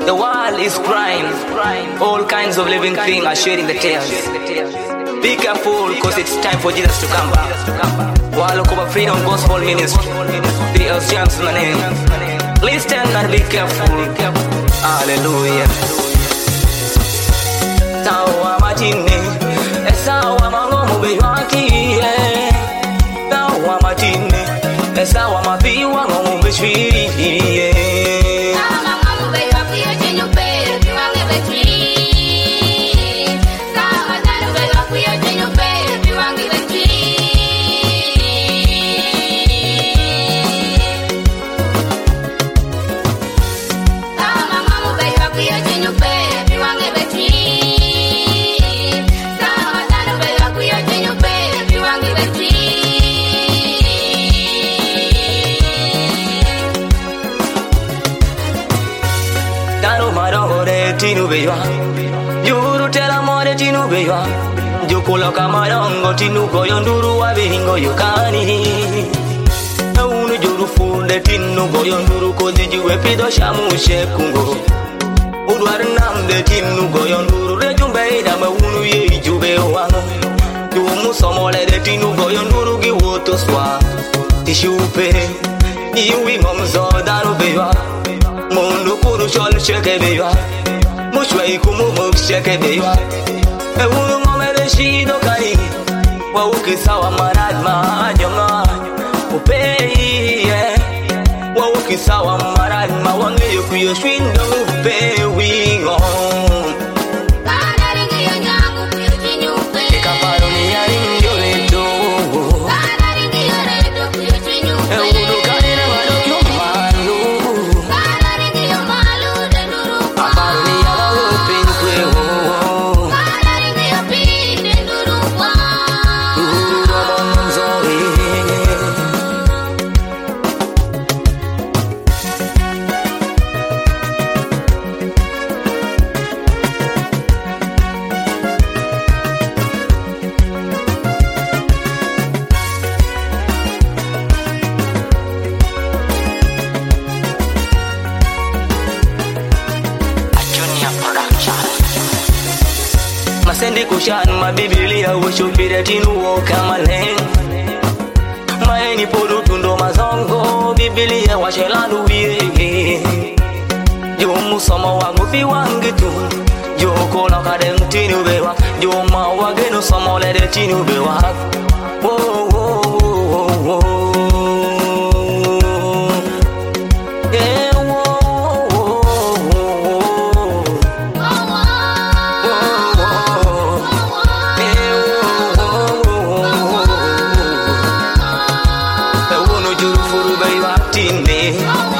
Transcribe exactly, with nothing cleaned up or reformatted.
The world is crying. All kinds of living things are shedding the tears. Be careful, cause it's time for Jesus to come back. Walokoba Freedom Gospel Ministry. The L James my name. Listen and be careful. Hallelujah. Tawa matini, esawa mangomu bewaki. Tawa matini, esawa mabiwa ngomu beshwiri. Tinu bewa, juru tela more tinu bewa, jukolo kamarongo tinu goyo nduru wabingo yukani. Unu juru funde tinu goyo nduru kozi juwe pido shamu shekungo. Udwar namde tinu goyo nduru rejumbe ina me unu ye jube wango. Jumu somole de tinu goyo nduru gi woto swa. Tishupe, iwi momzo danu bewa, mundu kuru shol sheke bewa. Mushwai kumu muksheke bewa Eunu momere shido kani Wa ukisawa marad maanyonga Upei Wa ukisawa marad mawange yokuyo shwindo upe wingo Kanaringi yonyamu kuyo chinyupe Ekaparo ni yaringi yoredo Kanaringi yoredo kuyo chinyupe Eunu kanina madokyo malu Kanaringi yomalu denduru Aparo ni Masendi kushan mabibilia ushupire tinu woka maleng Maeni podu tundo mazongo bibilia washelanu biye Jomu soma wangu fi wangitu Joko na kadeng tinu bewa Joma wagenu soma lede tinu bewa Wo wo wo wo wo Tine